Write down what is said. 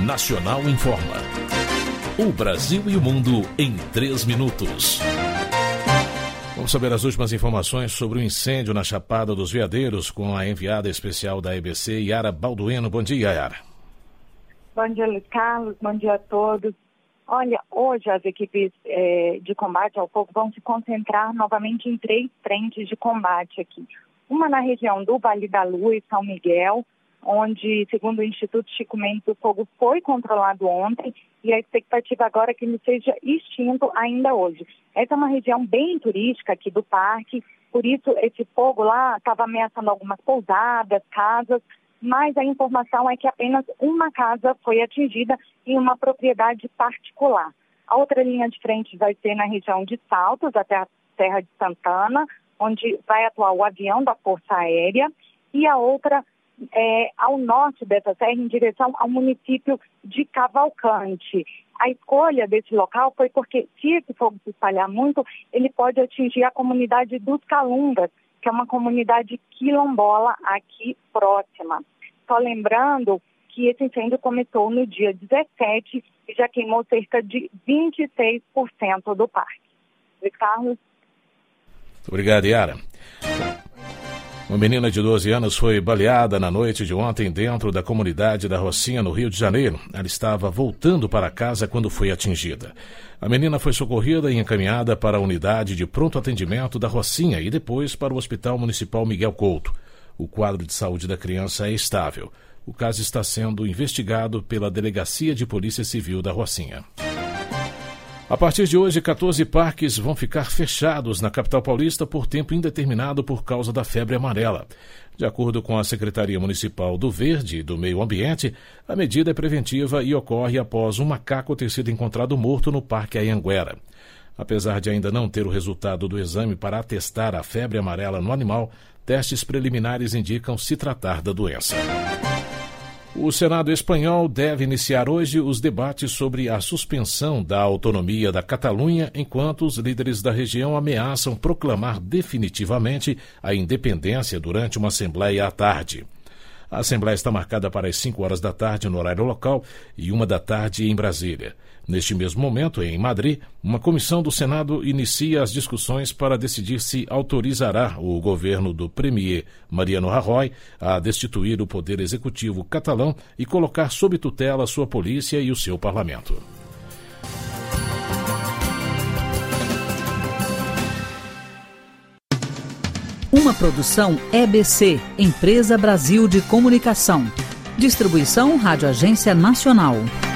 Nacional Informa. O Brasil e o mundo em 3 minutos. Vamos saber as últimas informações sobre o incêndio na Chapada dos Veadeiros com a enviada especial da EBC, Yara Balduino. Bom dia, Yara. Bom dia, Luiz Carlos. Bom dia a todos. Olha, hoje as equipes de combate ao fogo vão se concentrar novamente em 3 frentes de combate aqui. Uma na região do Vale da Lua e São Miguel, onde, segundo o Instituto Chico Mendes, o fogo foi controlado ontem e a expectativa agora é que ele seja extinto ainda hoje. Essa é uma região bem turística aqui do parque, por isso esse fogo lá estava ameaçando algumas pousadas, casas, mas a informação é que apenas uma casa foi atingida em uma propriedade particular. A outra linha de frente vai ser na região de Saltos, até a Serra de Santana, onde vai atuar o avião da Força Aérea, e a outra ao norte dessa serra, em direção ao município de Cavalcante. A escolha desse local foi porque, se esse fogo se espalhar muito, ele pode atingir a comunidade dos Calungas, que é uma comunidade quilombola aqui próxima. Só lembrando que esse incêndio começou no dia 17 e já queimou cerca de 26% do parque. Luiz Carlos. Obrigado, Yara. Uma menina de 12 anos foi baleada na noite de ontem dentro da comunidade da Rocinha, no Rio de Janeiro. Ela estava voltando para casa quando foi atingida. A menina foi socorrida e encaminhada para a unidade de pronto atendimento da Rocinha e depois para o Hospital Municipal Miguel Couto. O quadro de saúde da criança é estável. O caso está sendo investigado pela Delegacia de Polícia Civil da Rocinha. A partir de hoje, 14 parques vão ficar fechados na capital paulista por tempo indeterminado por causa da febre amarela. De acordo com a Secretaria Municipal do Verde e do Meio Ambiente, a medida é preventiva e ocorre após um macaco ter sido encontrado morto no Parque Anhanguera. Apesar de ainda não ter o resultado do exame para atestar a febre amarela no animal, testes preliminares indicam se tratar da doença. O Senado espanhol deve iniciar hoje os debates sobre a suspensão da autonomia da Catalunha, enquanto os líderes da região ameaçam proclamar definitivamente a independência durante uma assembleia à tarde. A assembleia está marcada para as 5 horas da tarde no horário local e 1 da tarde em Brasília. Neste mesmo momento, em Madrid, uma comissão do Senado inicia as discussões para decidir se autorizará o governo do premier Mariano Rajoy a destituir o poder executivo catalão e colocar sob tutela sua polícia e o seu parlamento. Uma produção EBC, Empresa Brasil de Comunicação. Distribuição Rádio Agência Nacional.